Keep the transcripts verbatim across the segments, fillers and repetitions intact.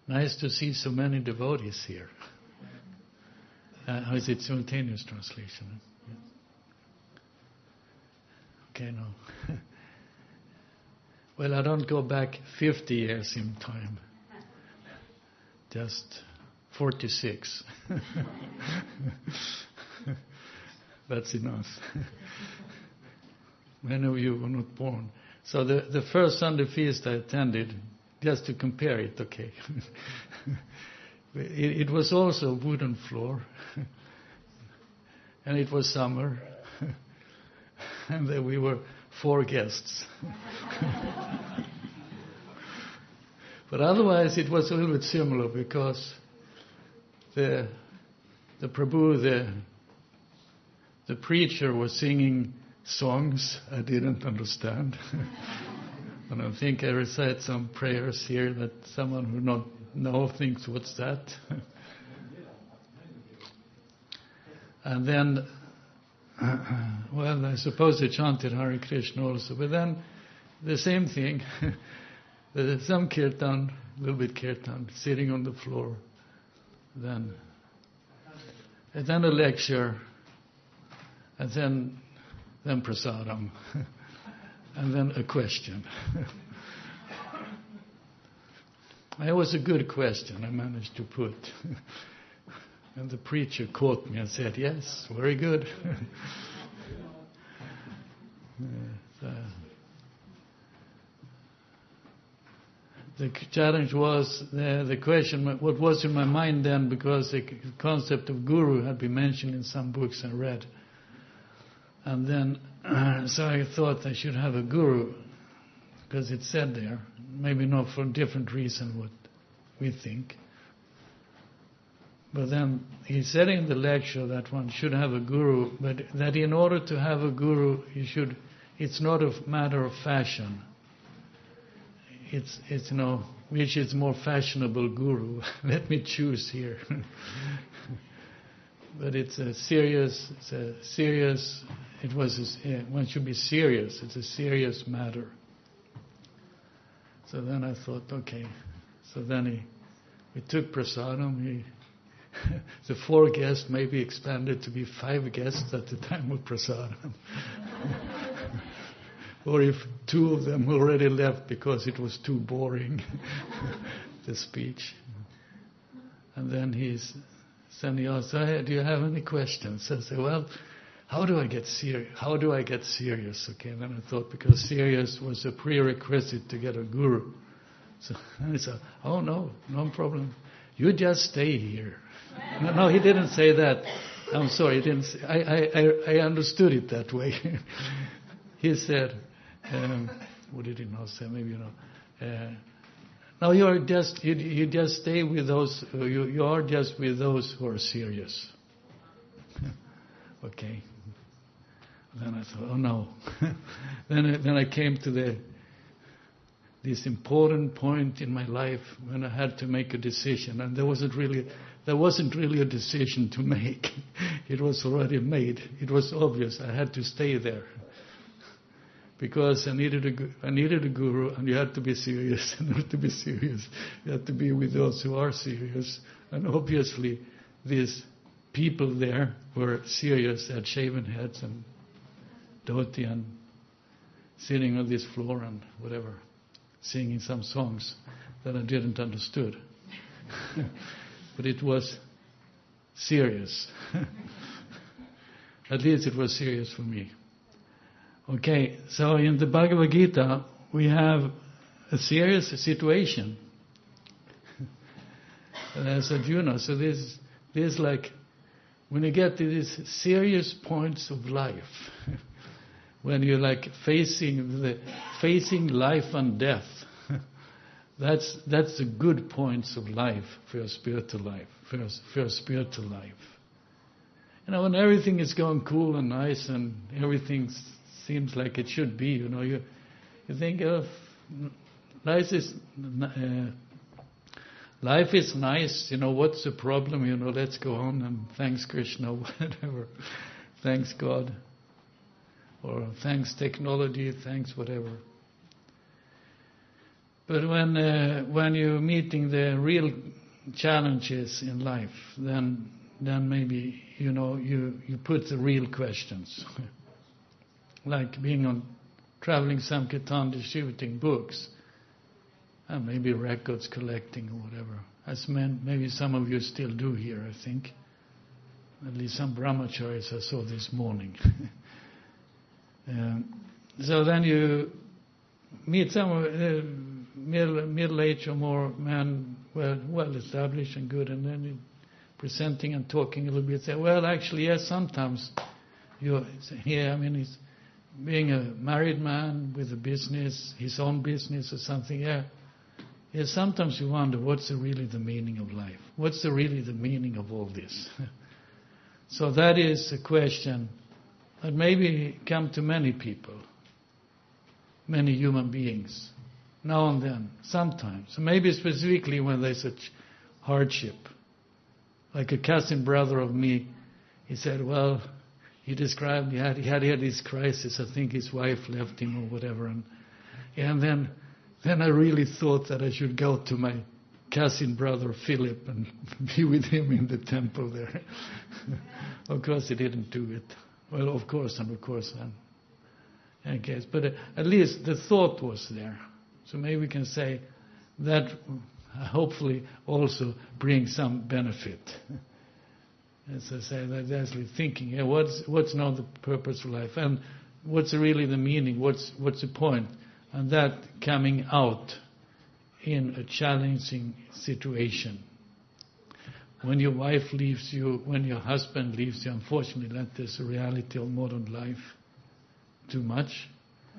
Nice to see so many devotees here. Uh, how is it simultaneous translation? Okay, no. Well, I don't go back fifty years in time. Just forty-six. That's enough. Many of you were not born. So the, the first Sunday feast I attended, just to compare it, okay. it, it was also wooden floor. And it was summer. And then we were four guests. But otherwise it was a little bit similar because the the Prabhu, the the preacher was singing songs I didn't understand. And I think I recite some prayers here that someone who not know thinks, what's that? And then, well, I suppose they chanted Hare Krishna also. But then, the same thing. Some kirtan, a little bit kirtan, sitting on the floor. Then, and then a lecture. And then, then prasadam. And then a question. It was a good question I managed to put. And the preacher caught me and said, yes, very good. uh, the challenge was, the, the question, what was in my mind then, because the concept of guru had been mentioned in some books I read. And then, uh, so I thought I should have a guru, because it said there, maybe not for a different reason what we think. But then he said in the lecture that one should have a guru, but that in order to have a guru, you should, it's not a matter of fashion. It's, it's you know, which is more fashionable guru. Let me choose here. But it's a serious, it's a serious, it was, a, one should be serious. It's a serious matter. So then I thought, okay. So then he, we took prasadam. He, the four guests maybe expanded to be five guests at the time of prasadam. Or if two of them already left because it was too boring, the speech. And then he's, then he asked, hey, do you have any questions? I said, well, how do I get serious? How do I get serious? Okay, and then I thought, because serious was a prerequisite to get a guru. So I said, oh no, no problem. You just stay here. No, no, he didn't say that. I'm sorry, he didn't say, I, I, I understood it that way. He said, um, what did he not say? Maybe you know. Uh, no, you are just you, you just stay with those. Uh, you you are just with those who are serious. Okay. Then I thought, oh no. then I, then I came to the this important point in my life when I had to make a decision, and there wasn't really there wasn't really a decision to make. It was already made. It was obvious. I had to stay there. Because I needed a I needed a guru, and you had to be serious. In order to be serious, you had to be with those who are serious. And obviously, these people there were serious. They had shaven heads and dhoti and sitting on this floor and whatever, singing some songs that I didn't understood. But it was serious. At least it was serious for me. Okay, so in the Bhagavad Gita, we have a serious situation. As Arjuna, so this, this like, when you get to these serious points of life, when you're like facing the, facing life and death, that's, that's the good points of life for your spiritual life, for your, for your spiritual life. You know, when everything is going cool and nice and everything's seems like it should be, you know. You, you think of life is uh, life is nice, you know. What's the problem? You know, let's go on and thanks Krishna, whatever, thanks God, or thanks technology, thanks whatever. But when uh, when you're meeting the real challenges in life, then then maybe you know you, you put the real questions, like being on traveling Sankirtan, distributing books, and maybe records collecting or whatever. As men, maybe some of you still do here, I think. At least some brahmacharis I saw this morning. um, so then you meet some uh, middle, middle-aged or more men, well, well-established and good, and then you presenting and talking a little bit. Say, well, actually, yes, sometimes you here. I mean, he's being a married man with a business, his own business or something. Yeah, yeah. Sometimes you wonder what's the, really the meaning of life. What's the, really the meaning of all this? So that is a question that maybe come to many people, many human beings, now and then, sometimes. Maybe specifically when there's such hardship. Like a cousin brother of me, he said, well, he described, he had, he had had this crisis, I think his wife left him or whatever, and, and then, then I really thought that I should go to my cousin brother Philip and be with him in the temple there. Of course he didn't do it. Well, of course, and of course, and I guess. But uh, at least the thought was there. So maybe we can say that uh, hopefully also brings some benefit. As I say, that's actually thinking, yeah, what's what's now the purpose of life, and what's really the meaning? What's what's the point? And that coming out in a challenging situation. When your wife leaves you, when your husband leaves you, unfortunately, that is a reality of modern life. Too much.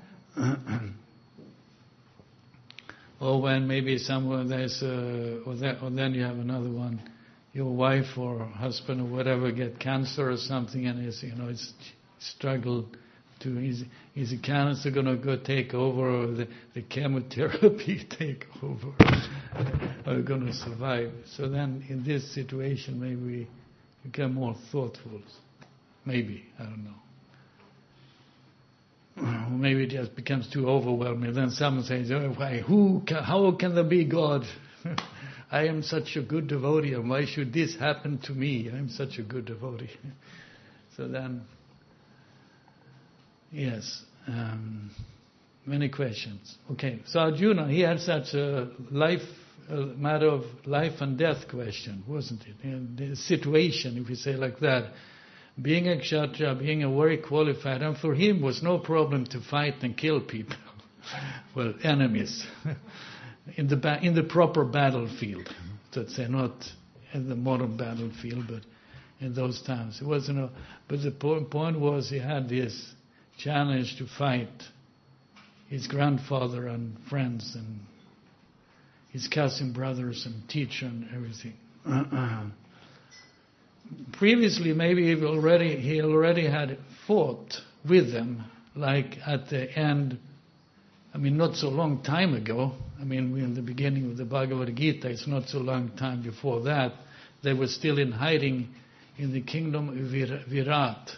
Or when maybe somewhere there's a, or, that, or then you have another one, your wife or husband or whatever get cancer or something, and it's, you know, it's struggle to, is, is the cancer going to go take over, or the, the chemotherapy take over, are going to survive? So then in this situation maybe we become more thoughtful. Maybe, I don't know. Or maybe it just becomes too overwhelming. Then someone says, oh, why, who can, how can there be God? I am such a good devotee, and why should this happen to me? I'm such a good devotee. So then, yes, um, many questions. Okay, so Arjuna, he had such a life, a matter of life and death question, wasn't it? And the situation, if we say like that, being a kshatriya, being a very qualified, and for him was no problem to fight and kill people, well, enemies, in the ba- in the proper battlefield, let's say, not in the modern battlefield, but in those times. It wasn't a, but the point, point was he had this challenge to fight his grandfather and friends and his cousin brothers and teacher and everything. Uh-uh. Previously, maybe he already he already had fought with them, like at the end. I mean, not so long time ago. I mean, in the beginning of the Bhagavad Gita, it's not so long time before that. They were still in hiding in the kingdom of Virat.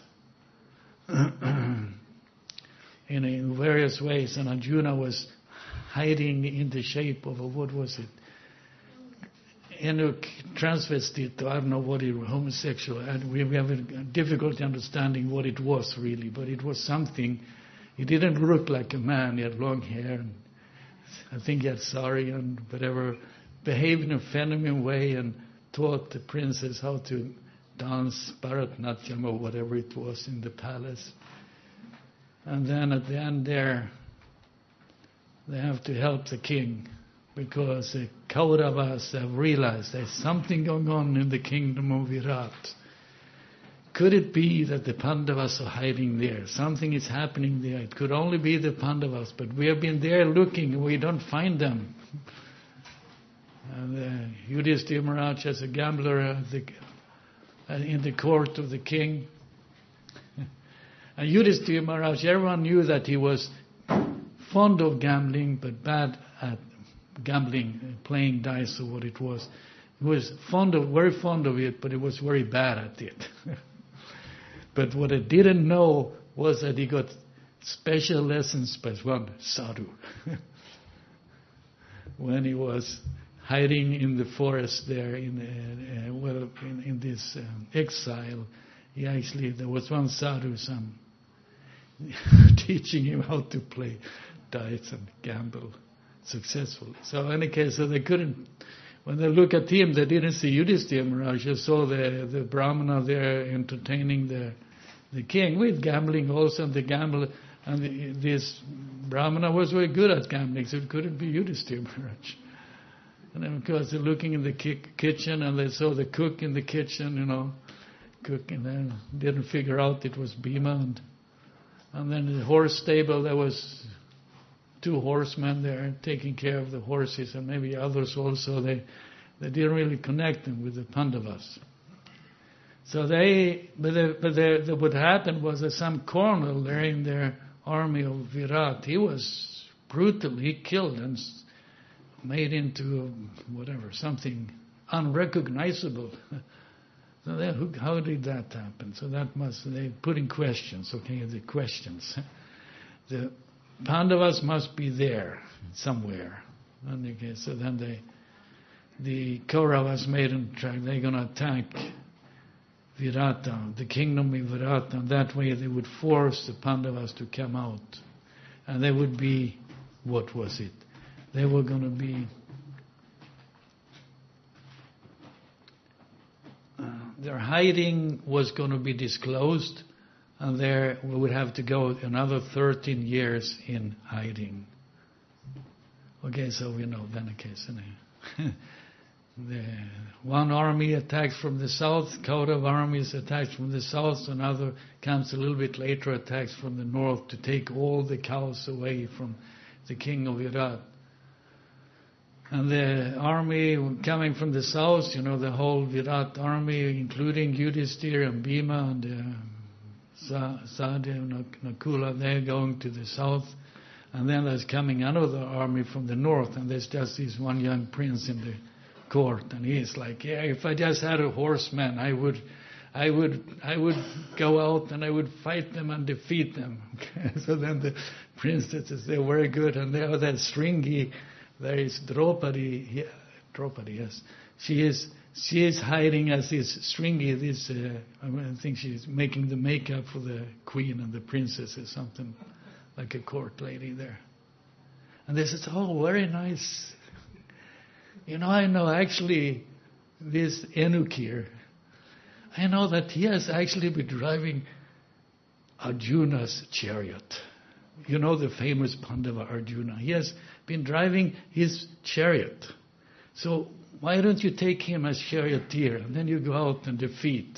in, in various ways, and Arjuna was hiding in the shape of a, what was it? In a transvestite, I don't know what it was, homosexual, and we, we have a difficulty understanding what it was really, but it was something. He didn't look like a man, he had long hair, and I think he had sari and whatever, behaved in a feminine way and taught the princess how to dance Bharatnatyam or whatever it was in the palace. And then at the end there, they have to help the king, because the Kauravas have realized there's something going on in the kingdom of Virat. Could it be that the Pandavas are hiding there? Something is happening there. It could only be the Pandavas, but we have been there looking and we don't find them. And uh, Yudhishthira Maharaj, as a gambler at the, uh, in the court of the king. And Yudhishthira Maharaj, everyone knew that he was fond of gambling, but bad at gambling, playing dice or what it was. He was fond of, very fond of it, but he was very bad at it. But what I didn't know was that he got special lessons by one sadhu. when he was hiding in the forest there in uh, uh, well in, in this um, exile. He actually, there was one sadhu son teaching him how to play dice and gamble successfully. So in any case, so they couldn't, when they look at him, they didn't see Yudhishthira Maharaj. They saw the, the Brahmana there entertaining the the king with gambling also, and the gamble, and the, this Brahmana was very good at gambling, so it couldn't be Yudhishthira Maharaj. And then of course they're looking in the ki- kitchen, and they saw the cook in the kitchen, you know, cooking, and didn't figure out it was Bhima. And, and then in the horse stable there was two horsemen there taking care of the horses, and maybe others also. They they didn't really connect them with the Pandavas. So they, but, they, but they, the, what happened was that some colonel there in their army of Virat, he was brutally killed and made into whatever, something unrecognizable. So they, who, how did that happen? So that must, they put in questions, okay, the questions. The Pandavas must be there somewhere. And okay, so then they, the Kauravas made them try, they're going to attack Virata, the kingdom of Virata, and that way they would force the Pandavas to come out. And they would be, what was it? They were going to be, uh, their hiding was going to be disclosed, and there we would have to go another thirteen years in hiding. Okay, so we know then a case. The one army attacked from the south, Kaurav armies attacked from the south, another comes a little bit later, attacks from the north to take all the cows away from the king of Virat. And the army coming from the south, you know, the whole Virat army, including Yudhishthira and Bhima and uh, Sahadeva, Nakula, they're going to the south. And then there's coming another army from the north, and there's just this one young prince in the court, and he's like, yeah, if I just had a horseman, I would, I would, I would go out and I would fight them and defeat them. So then the princesses, they're very good, and there that Shringi, there is Draupadi, yeah, Draupadi, yes, she is, she is hiding as this Shringi, this, uh, I think she's making the makeup for the queen and the princesses, something like a court lady there. And they said, oh, very nice. You know, I know actually this Enukir, I know that he has actually been driving Arjuna's chariot. You know the famous Pandava Arjuna. He has been driving his chariot. So why don't you take him as charioteer, and then you go out and defeat?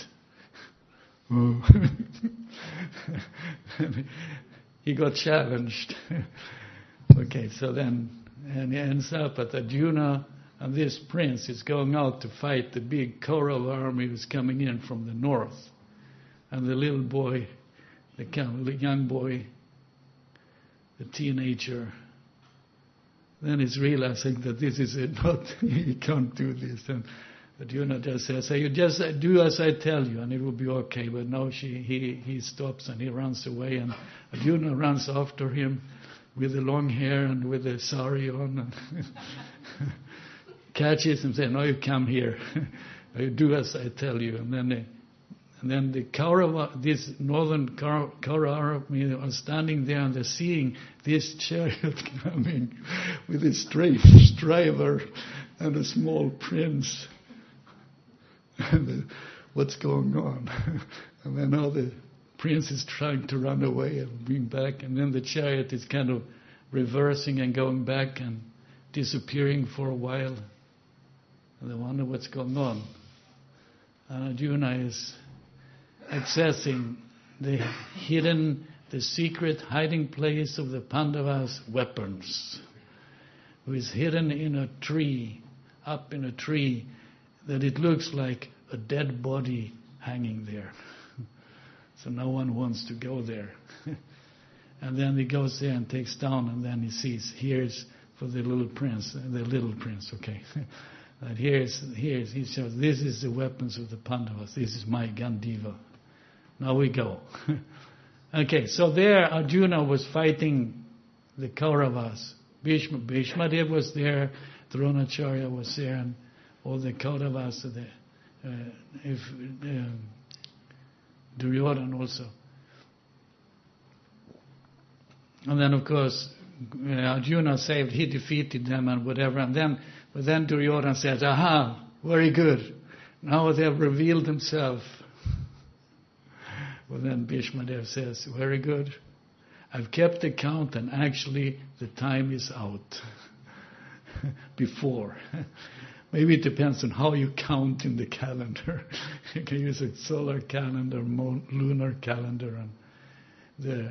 He got challenged. Okay, so then, and he ends up at Arjuna, and this prince is going out to fight the big Kaurava army who's coming in from the north. And the little boy, the young boy, the teenager, then is realizing that this is it, not, he can't do this. And Arjuna just says, you just do as I tell you and it will be okay. But no, she, he, he stops and he runs away, and Arjuna runs after him with the long hair and with the sari on. Catches him, says, no, you come here. You do as I tell you. And then they, and then the Kaurava, this northern Kaurava army are standing there, and they're seeing this chariot coming with a strange driver and a small prince. And the, what's going on? And then now the prince is trying to run away and bring back, and then the chariot is kind of reversing and going back and disappearing for a while. And they wonder what's going on. And Arjuna is accessing the hidden, the secret hiding place of the Pandavas' weapons, who is hidden in a tree, up in a tree, that it looks like a dead body hanging there. So no one wants to go there. And then he goes there and takes down, and then he sees, here's for the little prince, the little prince, okay. And here's, here's, he says, this is the weapons of the Pandavas. This is my Gandiva. Now we go. Okay, so there Arjuna was fighting the Kauravas Bhishma, Bhishma Dev was there, Dronacharya was there, and all the Kauravas, the, uh, if, uh, Duryodhana also. And then, of course, uh, Arjuna saved, he defeated them and whatever. And then, but then Duryodhana says, aha, very good. Now they have revealed themselves. Well, then Bhishma Dev says, very good. I've kept the count and actually the time is out. Before. Maybe it depends on how you count in the calendar. You can use a solar calendar, moon, lunar calendar, and the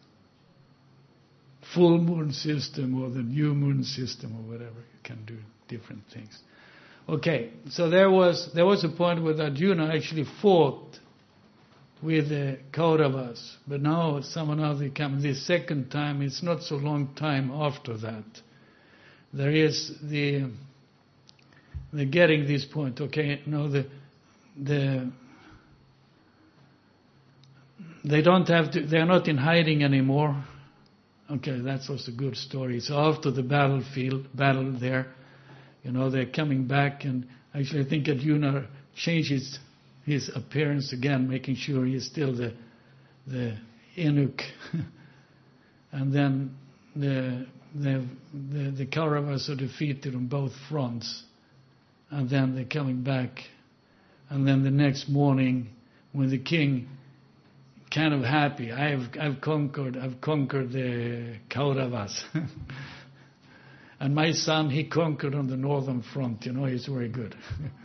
full moon system or the new moon system or whatever. You can do different things. Okay, so there was there was a point where Arjuna actually fought with the Kauravas, but now someone else comes. The second time, it's not so long time after that. There is the they're getting this point. Okay, no, the the they don't have to. They are not in hiding anymore. Okay, that's also a good story. So after the battlefield, battle there, you know, they're coming back, and actually I think Arjuna changes his appearance again, making sure he's still the the eunuch. And then the the the, the Kauravas are defeated on both fronts, and then they're coming back, and then the next morning, when the king kind of happy, I've I've conquered I've conquered the Kauravas. And my son, he conquered on the northern front, you know, he's very good.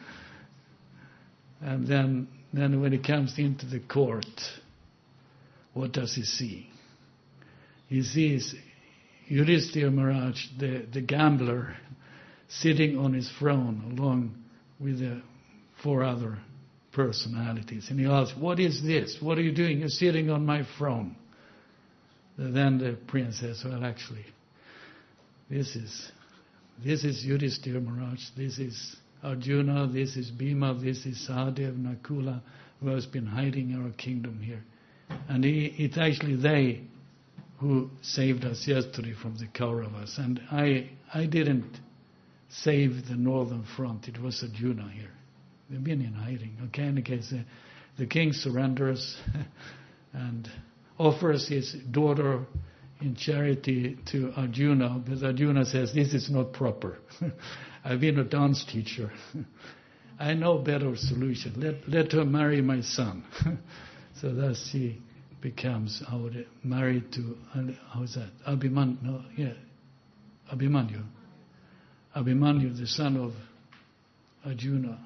And then, then when he comes into the court, what does he see? He sees Yudhishthira Maharaj, the, the gambler, sitting on his throne along with the four other personalities. And he asks, what is this? What are you doing? You're sitting on my throne. And then the prince says, well, actually, this is this is Yudhishthira Maharaj, this is Arjuna, this is Bhima, this is Sahadev, Nakula, who has been hiding our kingdom here. And he, it's actually they who saved us yesterday from the Kauravas. And I I didn't save the northern front, it was Arjuna here. They've been in hiding. Okay, in the case, the, the king surrenders and offers his daughter in charity to Arjuna, but Arjuna says, this is not proper. I've been a dance teacher. I know better solution. Let, let her marry my son. So thus she becomes married to, how's that? Abhimanyu, no, yeah, Abhimanyu. Abhimanyu, the son of Arjuna.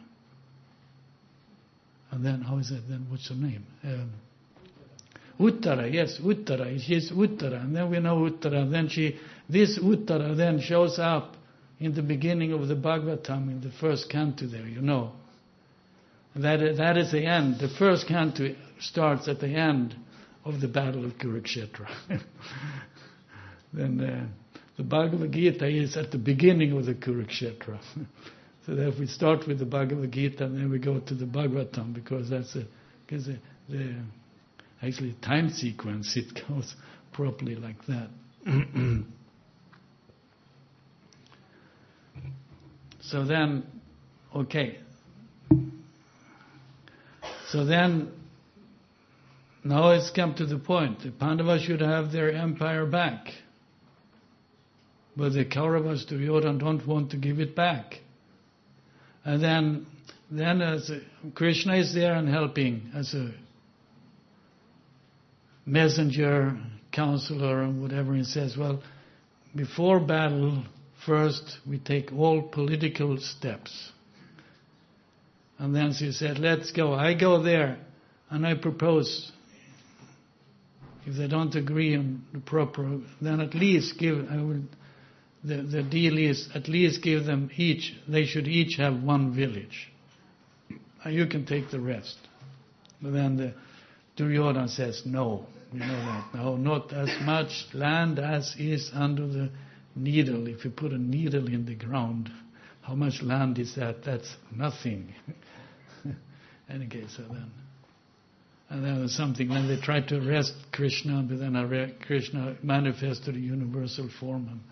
And then, how is that then? What's her name? Um, Uttara, yes, Uttara. She's Uttara. And then we know Uttara. Then she, this Uttara then shows up in the beginning of the Bhagavatam, in the first canto there, you know. That, that is the end. The first canto starts at the end of the Battle of Kurukshetra. Then uh, the Bhagavad Gita is at the beginning of the Kurukshetra. So that if we start with the Bhagavad Gita, and then we go to the Bhagavatam, because that's a, because the, the actually time sequence, it goes properly like that. So then, okay. So then, now it's come to the point. The Pandavas should have their empire back. But the Kauravas, Duryodhana, don't want to give it back. And then, then as a, Krishna is there and helping as a messenger, counselor, and whatever. He says, well, before battle, first we take all political steps. And then she said, let's go. I go there and I propose, if they don't agree on the proper, then at least give, I will, the, the deal is at least give them each, they should each have one village. And you can take the rest. But then the Duryodhana says, no, you know that. No, not as much land as is under the needle. If you put a needle in the ground, how much land is that? That's nothing. Any case, so then. And then was something, when they tried to arrest Krishna, but then Krishna manifested a universal form and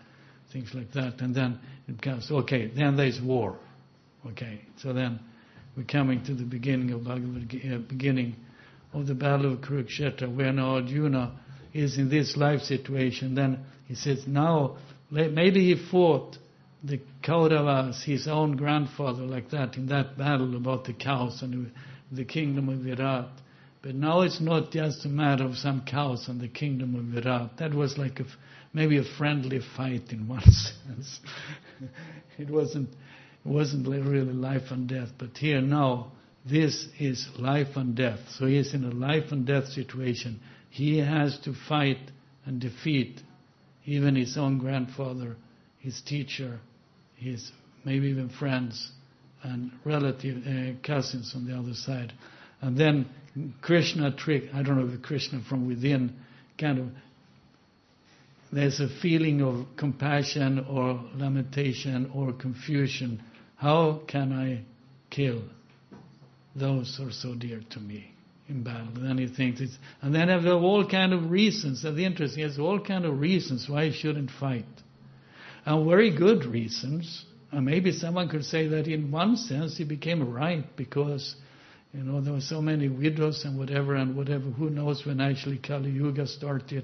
things like that. And then it comes, okay, then there's war. Okay, so then we're coming to the beginning of Bhagavad Gita, uh, beginning of the battle of Kurukshetra, where now Arjuna is in this life situation. Then he says, now maybe he fought the Kauravas, his own grandfather, like that, in that battle about the cows and the kingdom of Virat. But now it's not just a matter of some cows and the kingdom of Virat. That was like a, maybe a friendly fight in one sense. It wasn't, it wasn't really life and death. But here now, this is life and death. So he is in a life and death situation. He has to fight and defeat even his own grandfather, his teacher, his maybe even friends and relative uh, cousins on the other side. And then Krishna trick, I don't know, the Krishna from within, kind of, there's a feeling of compassion or lamentation or confusion. How can I kill those who are so dear to me in battle? And then he thinks it's, and then have all kind of reasons. And the interesting is all kind of reasons why he shouldn't fight. And very good reasons. And maybe someone could say that in one sense he became right because, you know, there were so many widows and whatever and whatever. Who knows when actually Kali Yuga started.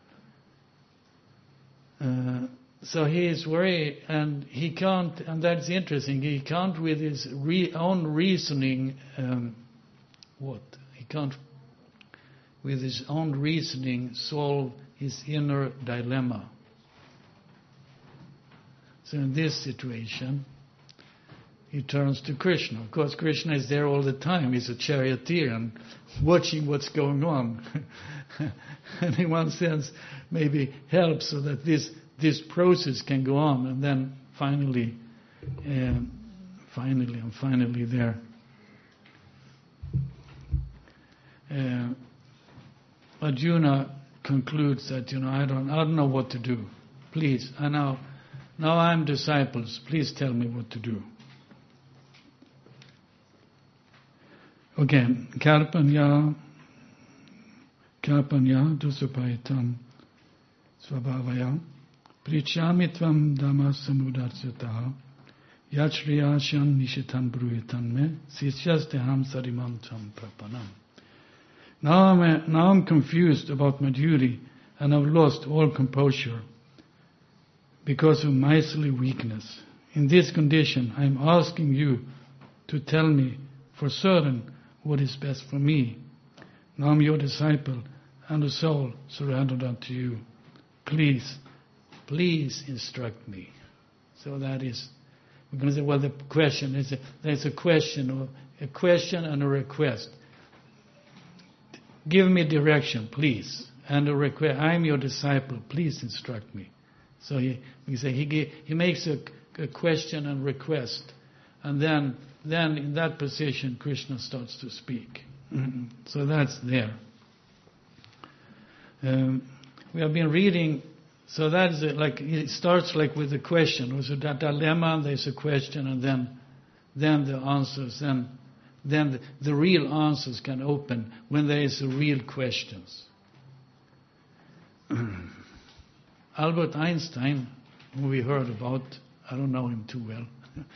Uh, so he is very, and he can't, and that's interesting, he can't with his re, own reasoning, um, what? He can't with his own reasoning solve his inner dilemma. So in this situation, he turns to Krishna. Of course, Krishna is there all the time. He's a charioteer and watching what's going on. And in one sense, maybe helps so that this this process can go on. And then finally, uh, finally, and finally there, uh, Arjuna concludes that, you know, I don't, I don't know what to do. Please, I know. Now I'm disciples. Please tell me what to do. Again, Karpanya, Karpanya, Dusupaitam, Svabhavaya, Prichamitvam Dhamma Samudarsataha, Yachriyashan Nishitan Bruitan Me, Sisyasteham Sarimam Tam Prapanam. Now I'm, a, now I'm confused about my duty and I've lost all composure because of miserly weakness. In this condition, I am asking you to tell me for certain what is best for me. Now I'm your disciple and a soul surrendered unto you. Please, please instruct me. So that is, we're going to say, well, the question is, a, there's a question, or a question and a request. Give me direction, please, and a request. I'm your disciple. Please instruct me. So he, we say he he makes a, a question and request, and then then in that position Krishna starts to speak. Mm-hmm. So that's there. Um, we have been reading. So that's it, like it starts like with a question. There's a dilemma, there's a question, and then then the answers. Then then the, the real answers can open when there is a real questions. Albert Einstein, who we heard about, I don't know him too well,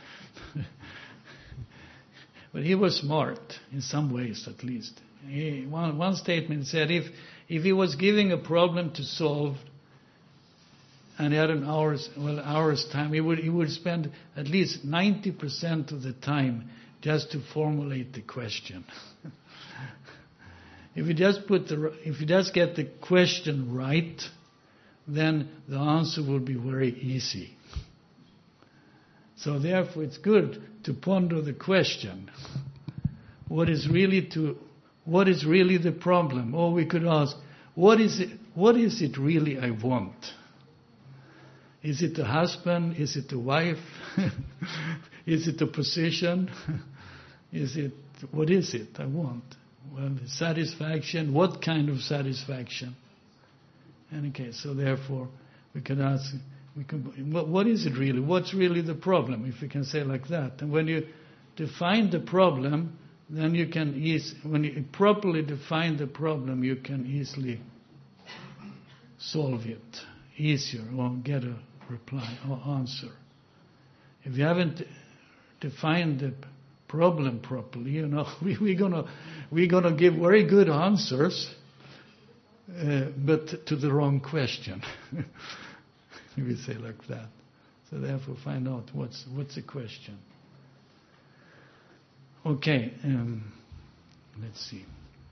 but he was smart in some ways, at least. He, one, one statement said, if if he was giving a problem to solve, and he had an hour's well hour's time, he would he would spend at least ninety percent of the time just to formulate the question. If you just put the if you just get the question right, then the answer will be very easy. So therefore it's good to ponder the question. What is really to what is really the problem? Or we could ask, what is it what is it really I want? Is it a husband? Is it a wife? Is it a position? Is it what is it I want? Well, satisfaction, what kind of satisfaction? In any case, so therefore, we can ask, we can, what, what is it really? What's really the problem, if we can say like that? And when you define the problem, then you can ease, when you properly define the problem, you can easily solve it easier or get a reply or answer. If you haven't defined the problem properly, you know, we, we're gonna we're gonna give very good answers, uh, but to the wrong question. We say like that. So therefore, find out what's what's the question. Okay, um, let's see.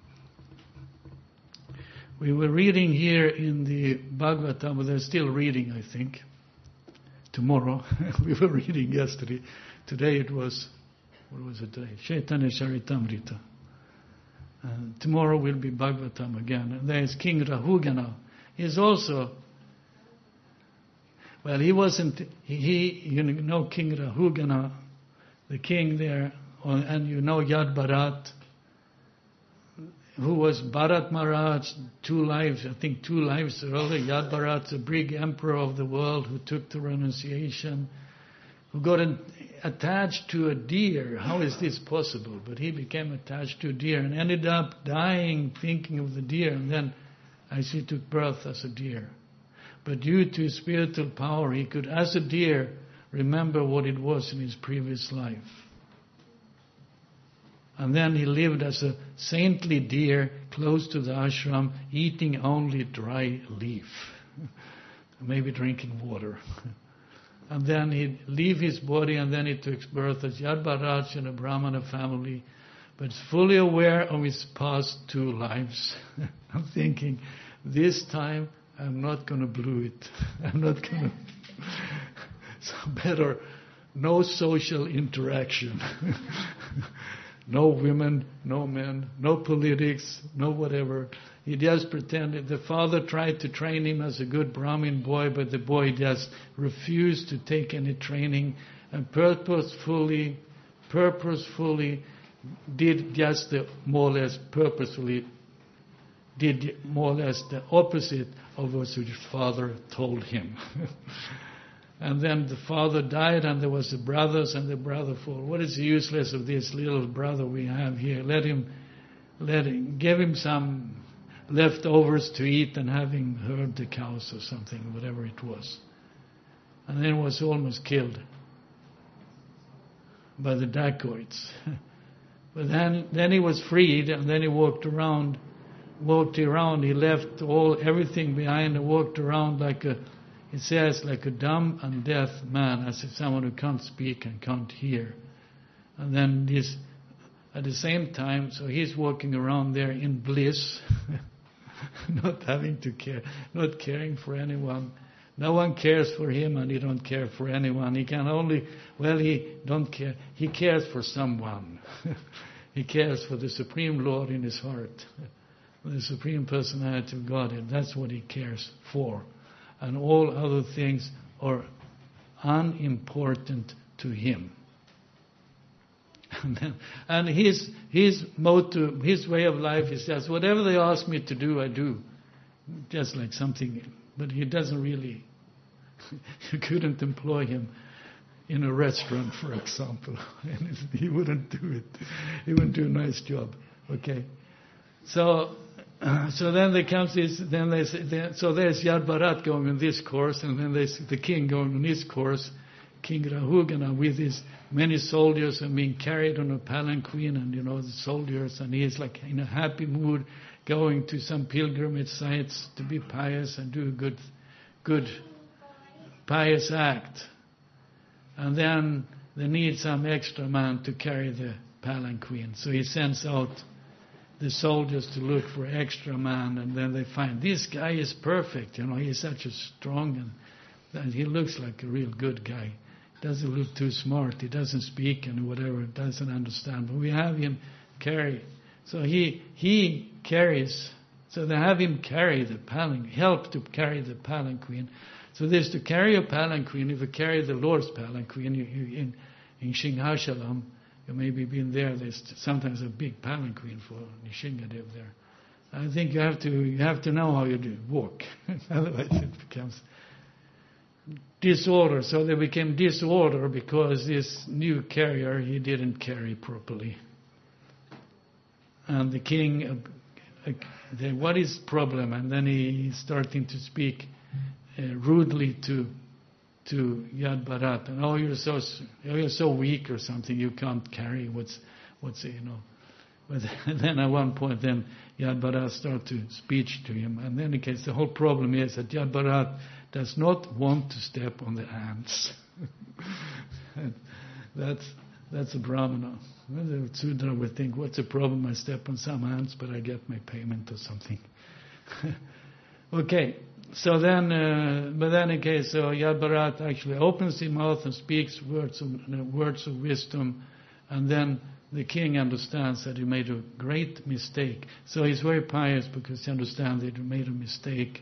We were reading here in the Bhagavatam, but they're still reading, I think. Tomorrow, we were reading yesterday. Today it was, what was it today? Chaitanya Charitamrita. Uh, tomorrow will be Bhagavatam again. And there is King Rahugana. He's also, well, he wasn't, he, you know King Rahugana, the king there, and you know Yad Bharat, who was Bharat Maharaj, two lives, I think two lives earlier. Yad Bharat, the big emperor of the world who took the renunciation, who got an, attached to a deer. How is this possible? But he became attached to a deer and ended up dying thinking of the deer, and then as he took birth as a deer. But due to his spiritual power, he could, as a deer, remember what it was in his previous life. And then he lived as a saintly deer close to the ashram, eating only dry leaf, maybe drinking water. And then he'd leave his body, and then he took birth as Yad Bharat in a Brahmana family, but fully aware of his past two lives. I'm thinking, this time I'm not going to blow it. I'm not going to... So better, no social interaction. No women, no men, no politics, no whatever. He just pretended. The father tried to train him as a good Brahmin boy, but the boy just refused to take any training and purposefully, purposefully did just the more or less purposefully did more or less the opposite of what his father told him. And then the father died, and there was the brothers, and the brother thought, what is the useless of this little brother we have here? Let him, let him, give him some leftovers to eat and have him herd the cows or something, whatever it was. And then was almost killed by the dacoits. But then, then he was freed, and then he walked around, walked around, he left all, everything behind and walked around like a, it says, like a dumb and deaf man, as if someone who can't speak and can't hear. And then this, at the same time, so he's walking around there in bliss, not having to care, not caring for anyone. No one cares for him, and he don't care for anyone. He can only, well, he don't care. He cares for someone. He cares for the Supreme Lord in his heart, the Supreme Personality of Godhead. That's what he cares for. And all other things are unimportant to him. And, then, and his his motto, his way of life is just whatever they ask me to do, I do. Just like something, but he doesn't really. You couldn't employ him in a restaurant, for example, and he wouldn't do it. He wouldn't do a nice job. Okay, so. Uh, so then there comes this, then they say, then, so there's Yad Bharat going on this course, and then there's the king going on this course, King Rahugana, with his many soldiers and being carried on a palanquin, and you know the soldiers, and he's like in a happy mood, going to some pilgrimage sites to be pious and do a good, good, pious act. And then they need some extra man to carry the palanquin, so he sends out the soldiers to look for extra man, and then they find this guy is perfect. You know, he's such a strong, and, and he looks like a real good guy. Doesn't look too smart. He doesn't speak and whatever. Doesn't understand. But we have him carry. So he he carries. So they have him carry the palanquin, help to carry the palanquin. So there's to carry a palanquin. If you carry the Lord's palanquin you, you, in in Singhachalam. You maybe been there. There's sometimes a big palanquin for Nishingadev there. I think you have to you have to know how you do walk, otherwise it becomes disorder. So there became disorder because this new carrier he didn't carry properly. And the king, uh, uh, the, what is problem? And then he is starting to speak uh, rudely to to Yad Bharat, and oh, you're so you're so weak or something, you can't carry what's what's you know. But then at one point, then Yad Bharat started to speech to him, and in any case, the whole problem is that Yad Bharat does not want to step on the ants. that's that's a Brahmana. Well, the Sudra would think, what's the problem? I step on some ants, but I get my payment or something. Okay, so then, uh, but then again, so Yad Bharat actually opens his mouth and speaks words of, uh, words of wisdom, and then the king understands that he made a great mistake. So he's very pious because he understands that he made a mistake.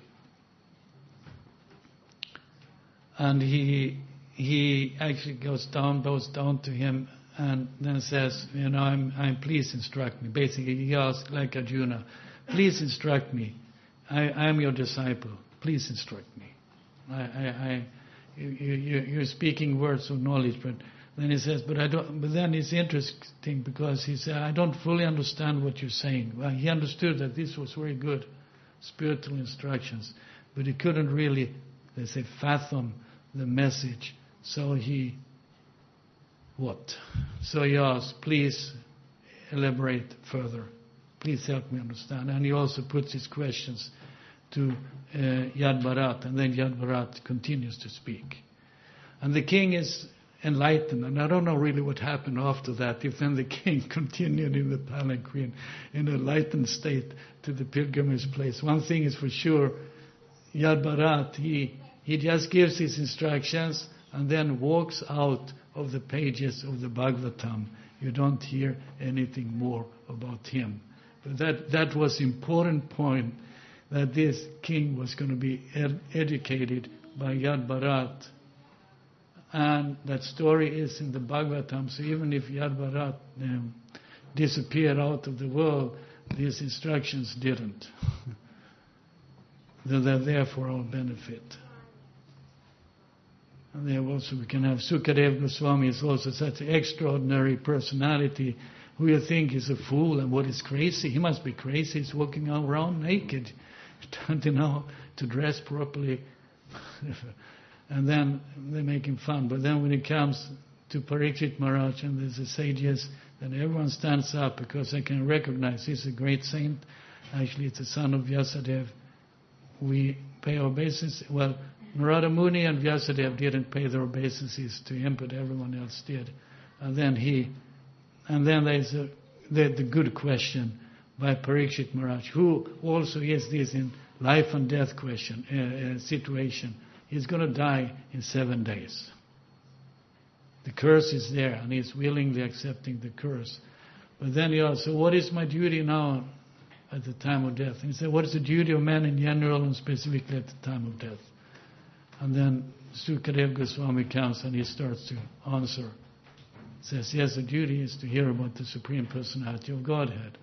And he he actually goes down, bows down to him, and then says, you know, I'm, I'm please instruct me. Basically, he asks like Arjuna, please instruct me. I, I'm your disciple. Please instruct me. I, I, I you, you, you're speaking words of knowledge, but then he says, but I don't. But then it's interesting because he said, I don't fully understand what you're saying. Well, he understood that this was very good spiritual instructions, but he couldn't really, they say, fathom the message. So he, what? So he asked, please elaborate further. Please help me understand. And he also puts his questions to uh, Yad Bharat, and then Yad Bharat continues to speak. And the king is enlightened, and I don't know really what happened after that, if then the king continued in the palanquin in an enlightened state to the pilgrimage place. One thing is for sure, Yad Bharat, he, he just gives his instructions and then walks out of the pages of the Bhagavatam. You don't hear anything more about him. But that, that was important point, that this king was going to be ed- educated by Yad Bharat. And that story is in the Bhagavatam, so even if Yad Bharat um, disappeared out of the world, these instructions didn't. They're there for our benefit. And there also we can have Sukadeva Goswami is also such an extraordinary personality who you think is a fool and what is crazy. He must be crazy. He's walking around naked, don't know to dress properly. And then they make him fun. But then when it comes to Parikshit Maharaj and there's the sages, then everyone stands up because they can recognize he's a great saint. Actually, it's the son of Vyasadeva. We pay obeisances. Well, Narada Muni and Vyasadeva didn't pay their obeisances to him, but everyone else did. And then he, and then there's a, the, the good question by Parikshit Maharaj, who also is this in life and death question uh, uh, situation. He's going to die in seven days. The curse is there, and he's willingly accepting the curse. But then he asks, so what is my duty now at the time of death? And he said, what is the duty of man in general and specifically at the time of death? And then Sukadeva Goswami comes and he starts to answer. He says, yes, the duty is to hear about the Supreme Personality of Godhead.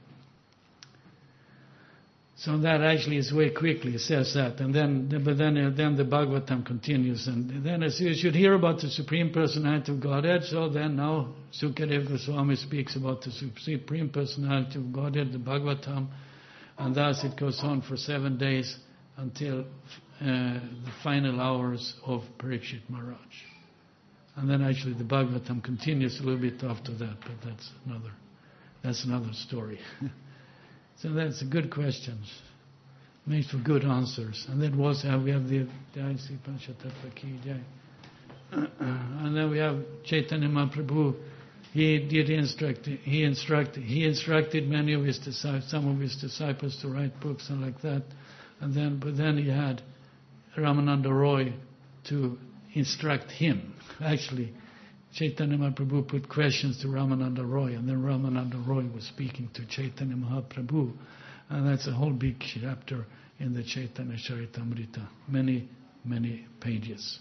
So that actually is very quickly, it says that. And then but then, uh, then the Bhagavatam continues. And then as you should hear about the Supreme Personality of Godhead. So then now Sukadeva Goswami speaks about the Supreme Personality of Godhead, the Bhagavatam. And thus it goes on for seven days until uh, the final hours of Parikshit Maharaj. And then actually the Bhagavatam continues a little bit after that, but that's another, that's another story. So that's a good questions. Makes for good answers. And then was uh, we have the Jai Sri Panchatattva Ki Jai. And then we have Chaitanya Mahaprabhu. He did instruct. He instructed. He instructed many of his disciples, some of his disciples, to write books and like that. And then, but then he had Ramananda Roy to instruct him. Actually, Chaitanya Mahaprabhu put questions to Ramananda Roy, and then Ramananda Roy was speaking to Chaitanya Mahaprabhu. And that's a whole big chapter in the Chaitanya Charitamrita. Many, many pages.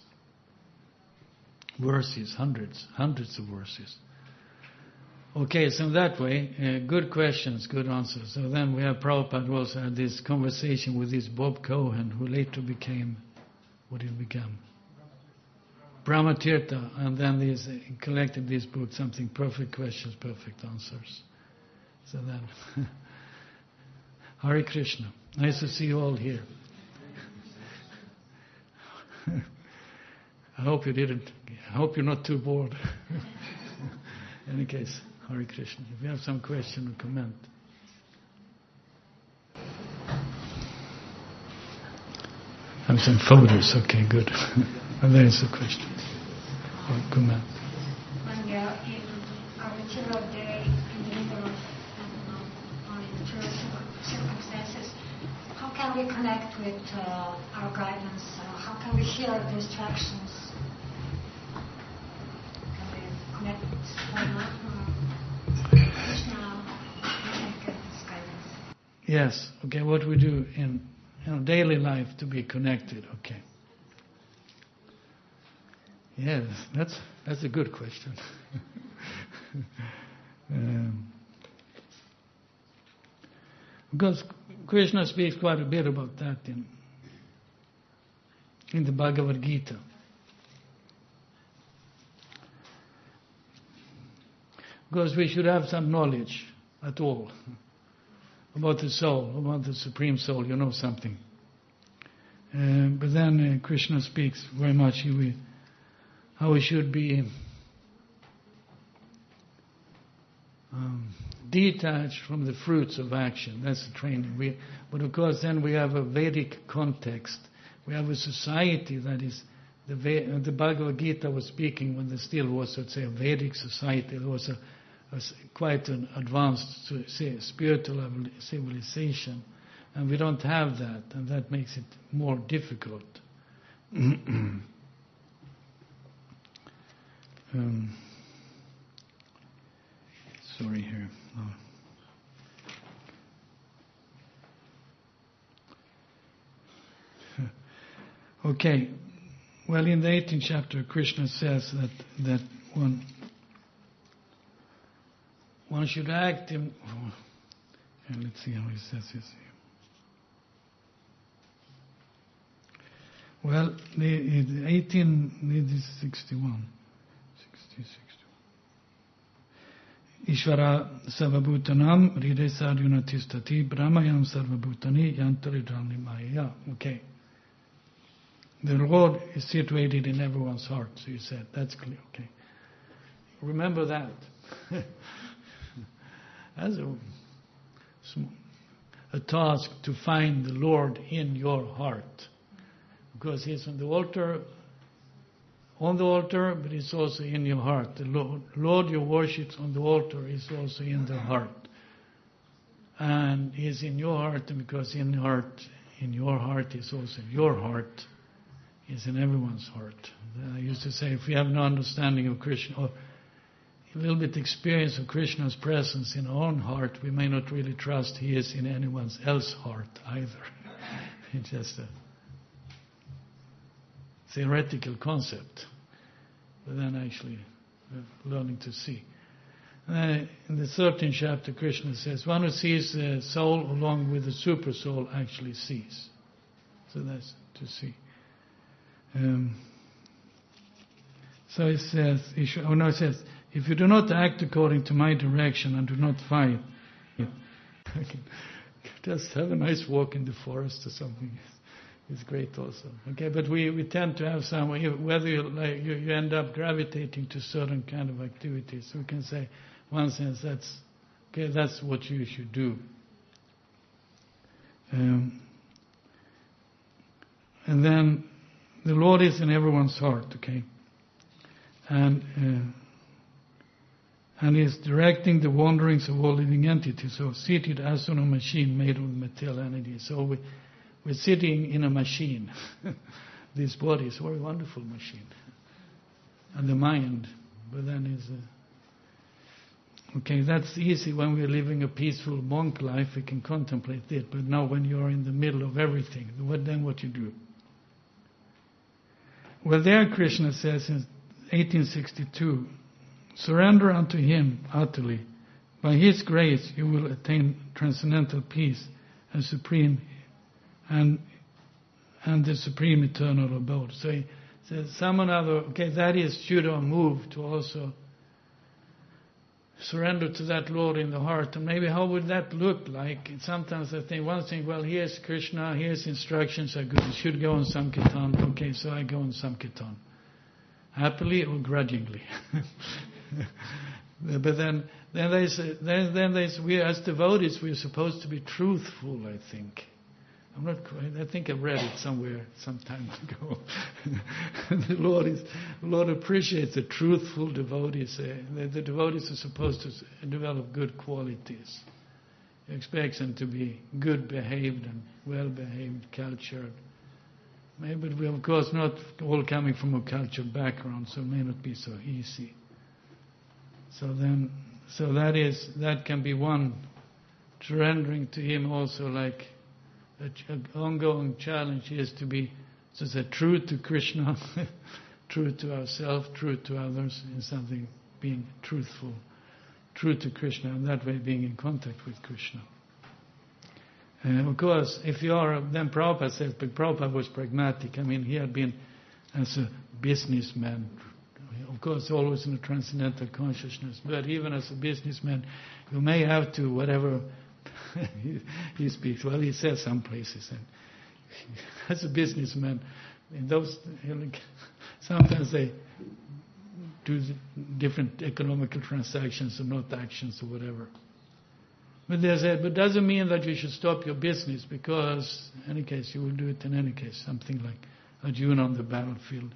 Verses, hundreds, hundreds of verses. Okay, so that way, uh, good questions, good answers. So then we have Prabhupada who also had this conversation with this Bob Cohen, who later became, what did he become? Brahmatirtha, and then these, he collected this book, something perfect questions, perfect answers. So then, Hare Krishna. Nice to see you all here. I hope you didn't. I hope you're not too bored. In any case, Hare Krishna. If you have some question or comment. Have some photos. Okay, good. And there is a question or comment. When we are in our material day, in the middle of, I don't know, or in material circumstances, how can we connect with uh, our guidance? Uh, how can we hear the instructions? Can we connect with Paramatma, Krishna, and get this guidance? Yes. Okay. What we do in, in daily life to be connected. Okay. Yes, that's that's a good question. um, because Krishna speaks quite a bit about that in in the Bhagavad Gita. Because we should have some knowledge at all about the soul, about the Supreme Soul. You know something. Uh, but then uh, Krishna speaks very much. He will, how we should be um, detached from the fruits of action. That's the training. We, but of course then we have a Vedic context. We have a society that is, the, the Bhagavad Gita was speaking when there still was, let's say, a Vedic society. There was a, a, quite an advanced say, spiritual civilization. And we don't have that, and that makes it more difficult. Um, sorry here. Oh. Okay. Well, in the eighteenth chapter, Krishna says that that one one should act in. Oh, and let's see how he says this here. Well, the, the eighteen sixty-one. Ishvara Sarvabhutanam Hridaya Sarjuna Tistati Brahmayam Sarvabhutani Yantaridrani Maya. Okay. The Lord is situated in everyone's heart, so you said. That's clear. Okay. Remember that. As a, a task to find the Lord in your heart. Because He's on the altar, on the altar, but He's also in your heart. The Lord, Lord you worship on the altar is also in the heart. And He's in your heart, and because in heart, in your heart is also in your heart, He's in everyone's heart. I used to say, if we have no understanding of Krishna, or a little bit experience of Krishna's presence in our own heart, we may not really trust He is in anyone else's heart either. It's just a theoretical concept, but then actually uh, learning to see. Uh, in the thirteenth chapter, Krishna says, one who sees the soul along with the super soul actually sees. So that's to see. Um, so it says, oh no, it says, if you do not act according to my direction and do not fight, just have a nice walk in the forest or something. It's great also. Okay, but we, we tend to have some, whether you, like, you, you end up gravitating to certain kind of activities. So we can say, one sense, that's, okay, that's what you should do. Um, and then the Lord is in everyone's heart, okay? And uh, and He's directing the wanderings of all living entities, so seated as on a machine made of material energy. So we We're sitting in a machine. This body is a very wonderful machine. And the mind, but then is a, okay, that's easy when we're living a peaceful monk life, we can contemplate it. But now when you're in the middle of everything, what then what you do? Well, there Krishna says in eighteen sixty-two, surrender unto Him utterly. By His grace you will attain transcendental peace and supreme and and the supreme eternal abode. So he says some another, okay, that is should our move to also surrender to that Lord in the heart. And maybe how would that look like? And sometimes I think one thing, well, here's Krishna, here's instructions, I should go on Sankirtan. Okay, so I go on Sankirtan. happily or grudgingly. But then, then there's, then, then there's, we as devotees, we're supposed to be truthful, I think. I'm not quite, I think I read it somewhere some time ago. the Lord is, the Lord appreciates the truthful devotees. Uh, the, the devotees are supposed to develop good qualities. He expects them to be good behaved and well behaved, cultured. Maybe we, of course, not all coming from a cultured background, so it may not be so easy. So then, so that is that can be one surrendering to Him also, like an ongoing challenge is to be, so say, true to Krishna, true to ourselves, true to others, in something being truthful, true to Krishna, and that way being in contact with Krishna. And of course, if you are, then Prabhupada says, but Prabhupada was pragmatic. I mean, he had been as a businessman, of course, always in a transcendental consciousness, but even as a businessman, you may have to, whatever he, he speaks, well, he says some places, and as a businessman, in those, sometimes they do different economical transactions or not actions or whatever. But they said, but doesn't mean that you should stop your business, because in any case you will do it in any case, something like Arjuna on the battlefield.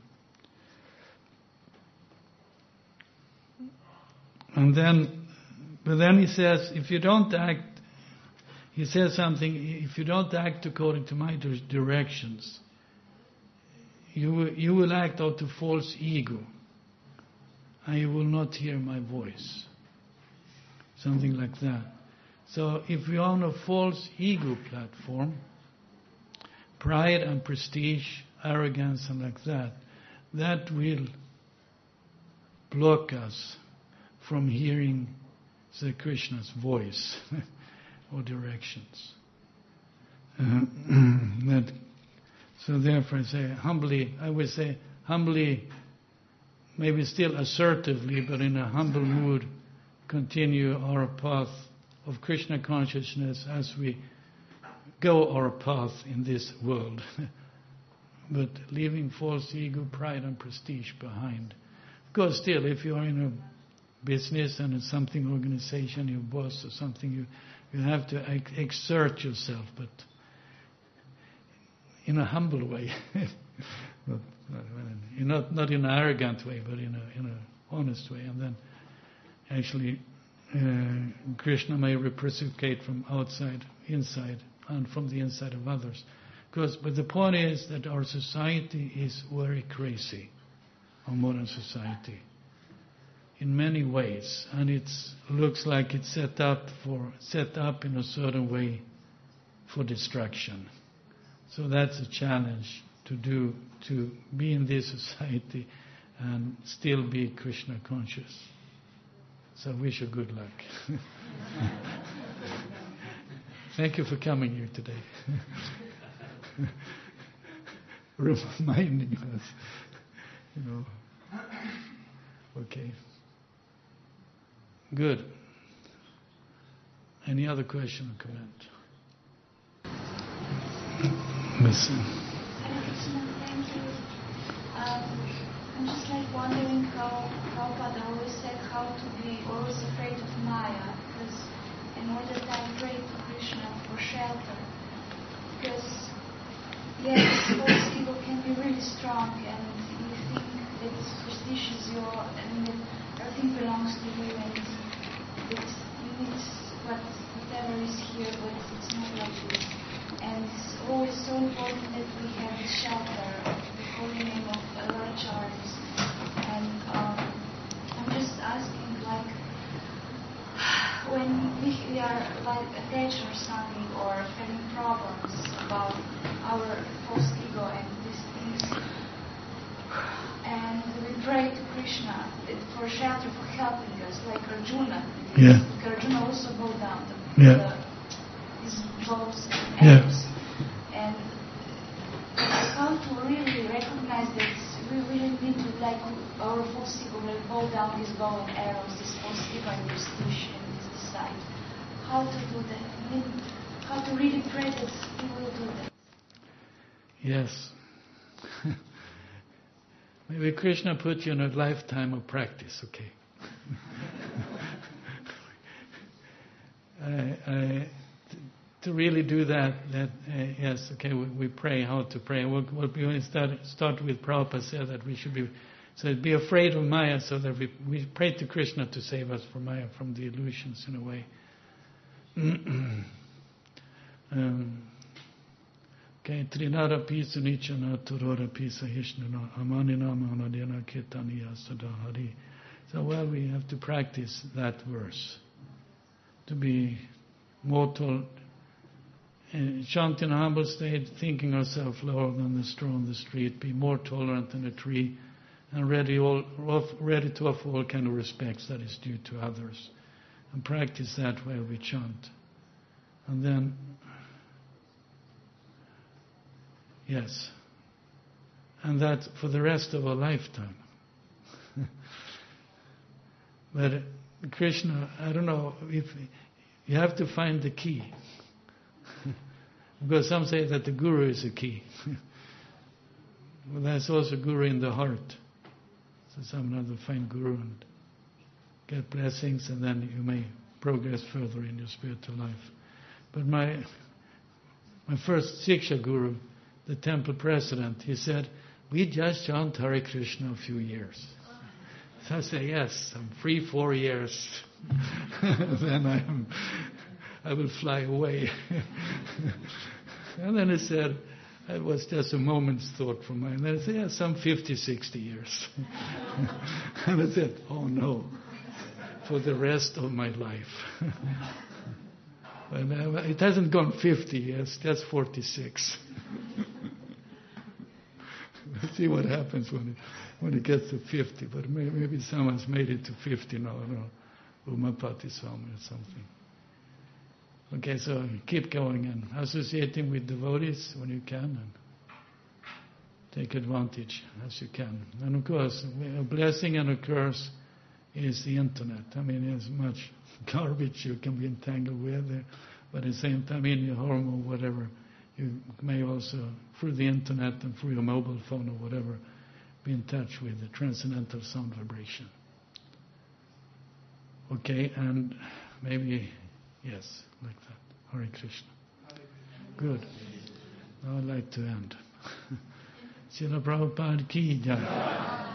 And then, but then he says, if you don't act, he says something, if you don't act according to my directions, you will, you will act out of false ego, and you will not hear my voice. Something like that. So if we are on a false ego platform, pride and prestige, arrogance and like that, that will block us from hearing Sri Krishna's voice or directions. Uh, that, so therefore I say humbly, I would say humbly, maybe still assertively, but in a humble mood, continue our path of Krishna consciousness as we go our path in this world. But leaving false ego, pride and prestige behind. Of course, still, if you are in a business and it's something organization, your boss or something, you, you have to ex- exert yourself, but in a humble way. not, not, not in an arrogant way, but in a in an honest way. And then actually uh, Krishna may reciprocate from outside, inside, and from the inside of others. Because, but the point is that our society is very crazy, our modern society, in many ways, and it looks like it's set up for set up in a certain way for destruction. So that's a challenge to do, to be in this society and still be Krishna conscious. So I wish you good luck. Thank you for coming here today. Reminding us, you know. Okay. Good. Any other question or comment? Listen. Thank you. Um, I'm just like wondering how Prabhupada always said how to be always afraid of Maya, because in order to pray to Krishna for shelter, because yes, false ego can be really strong, and you think that it's prestigious, your and that everything belongs to you, and that you need what whatever is here, but it's not like this. And it's always so important that we have the shelter, the holy name of Lord Charles. And um, I'm just asking, like, when we, we are like attached or something, or having problems about our false ego and these things, and we pray to Krishna for shelter, for helping us, like Arjuna. Yeah. Arjuna also bowed down the, yeah. the his bows and yeah. arrows. And how to really recognize that we really need to, like, our false ego will bow down his bow and arrows, this false ego and prestige and this side. How to do that? I mean, how to really pray that he will do that? Yes. Maybe Krishna put you in a lifetime of practice, okay? I, I, to really do that, that uh, yes, okay, we, we pray how to pray. We'll, we'll be going to start, start with Prabhupada said that we should be, so be afraid of Maya, so that we, we pray to Krishna to save us from Maya, from the illusions in a way. um, okay, Trinara Pisa Nichana Turora Pisa Hishnana Amanina Manadena Ketaniya Sadahari. So well, we have to practice that verse. To be mortal, uh, chant in a humble state, thinking ourselves lower than the straw on the street, be more tolerant than a tree, and ready, all, ready to offer all kind of respects that is due to others. And practice that while we chant. And then, yes, and that for the rest of our lifetime. But Krishna, I don't know, if you have to find the key. Because some say that the guru is a key. Well, there's also guru in the heart. So someone has to find guru and get blessings, and then you may progress further in your spiritual life. But my my first Siksha guru, the temple president, he said, we just chant Hare Krishna a few years. So I say, yes, I'm free four years. Then I'm, I will fly away. And then he said, it was just a moment's thought from mine. And I said, yeah, some fifty, sixty years. And I said, oh no, for the rest of my life. But uh, it hasn't gone fifty years, just forty-six. We'll see what happens when it, when it gets to fifty. But maybe, maybe someone's made it to fifty now, no, Umapati Swami or something. Okay, so keep going and associating with devotees when you can, and take advantage as you can. And of course, a blessing and a curse is the internet. I mean, there's much garbage you can be entangled with there, but at the same time, in your home or whatever, you may also, through the internet and through your mobile phone or whatever, be in touch with the transcendental sound vibration. Okay, and maybe, yes, like that. Hare Krishna. Good. Now I'd like to end. Srila Prabhupada ki jai.